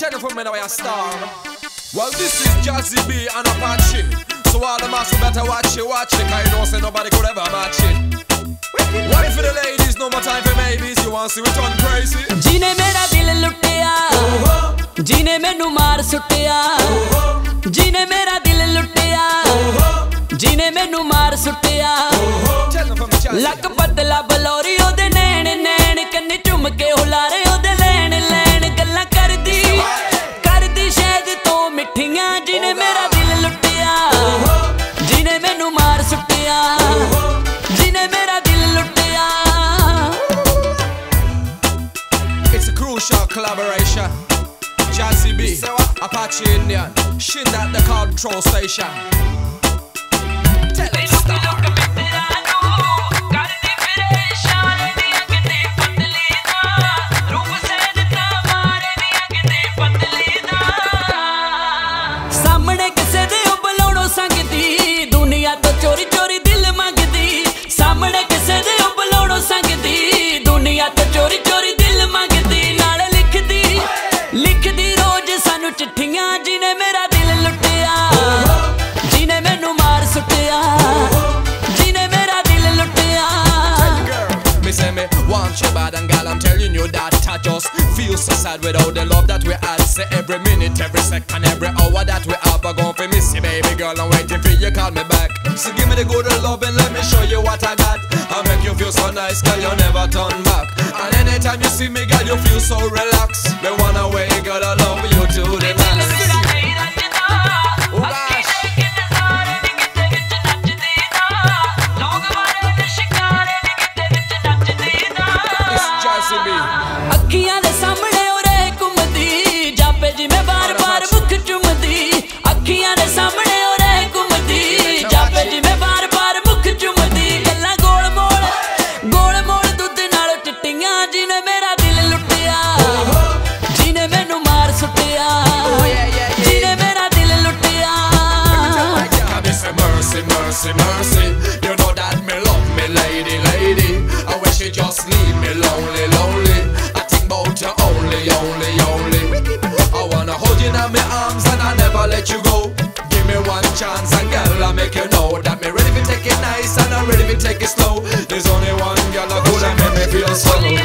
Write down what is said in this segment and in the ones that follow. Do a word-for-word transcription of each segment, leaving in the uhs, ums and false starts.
Tell you from me now I star. Well, this is Jazzy B and Apache. So all the mass better watch it, watch it, cause you know say nobody could ever match it. One for the ladies, no more time for babies. You want to see we turn crazy? जीने मेरा दिल लुटिया, जीने मैनू मार सुटिया, जीने मेरा दिल लुटिया, जीने मैनू मार सुटिया। लक पतला बलौरी ओदे नैन नैन कन्ने चुम के हुलारे ओदे लैन लैन गल्लां करदी करदी शायद तो मिठियां। जीने मेरा दिल लुटिया, जीने मैनू मार सुटिया, जीने मेरा दिल लुटिया। It's a crucial collaboration. Jazzy B, Apache Indian, Shin at the control station. Tell it stop. सामने किसे दे बुलाउणो संगदी, दुनिया तो चोरी चोरी दिल मंगदी। सामने किसे दे बुलाउणो संगदी, दुनिया तो चोरी चोरी दिल मंगदी। नाल लिखदी लिखदी रोज सानू चिट्ठियां। जिने मेरा दिल लुटिया, जिने मैनू मार सुटिया, जिने मेरा दिल लुटिया। Me say me want you bad and gal, I'm telling you that I just feel so sad without the love that we had. Say every minute, every second, every hour that we have, I gon' fi miss you, baby girl. I'm waiting for you, call me back. So give me the good love and let me show you what I got. I make you feel so nice, girl, you never turn back. And anytime you see me, girl, you feel so relaxed. Me wanna wait, girl, I love you to the max. Oh gosh. अखियां दे सामने ओरे घुमदी, जापे जिवें बार बार मुख चुमदी। अखियां दे सामने ओरे घुमदी, जापे जिवें बार बार मुख चुमदी। गल्लां गोल मोल गोल मोल दुध नाल चिट्टियां। जिने मेरा दिल लुटिया, जिने मैनू मार सुटिया, जिने मेरा दिल लुटिया। Mercy, mercy, mercy. You know that me love me, lady, lady. I wish you just leave me lonely, lonely. I think about you only, only, only. I wanna hold you in my arms and I never let you go. Give me one chance and girl, I make you know that me ready to take it nice and I'm ready to take it slow. There's only one girl that could make me feel so low.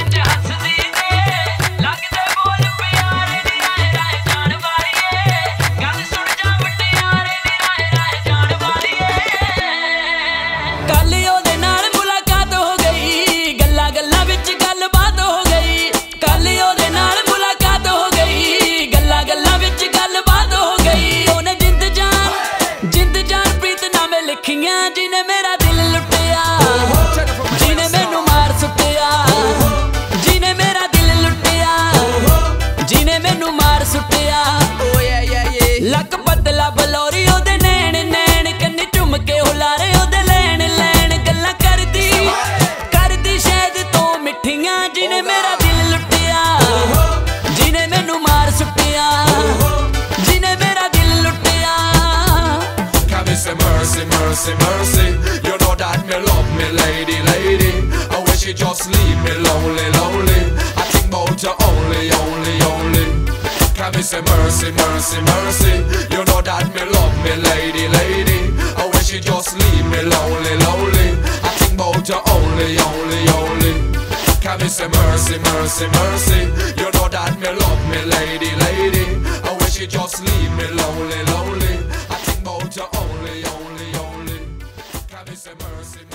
जिने मेरा दिल लुटिया, जिने मैनू मार सुटिया, जिने मेरा दिल लुटिया, जिने मैनू मार सुटिया। लक पतला बलौरी ओदे नैन नैन कन्ने चुम के हुलारे ओदे लैन लैन गल्लां करदी करदी शायद तो मिठियां। जिने मेरा दिल लुटिया, जिने मैनू मार सुटिया, जिने मेरा दिल लुटिया। Say mercy, mercy, mercy. You know that me love me, lady, lady. I wish you just leave me lonely, lonely. I think about you only, only, only. Can we say mercy, mercy, mercy? You know that me love me, lady, lady. I wish you just leave me lonely, lonely. I think about you only, only, only. Can we say mercy, mercy, mercy? You know that me love me, lady, lady. I wish you just leave me lonely, lonely. I think about you only, only, only. Can we say mercy?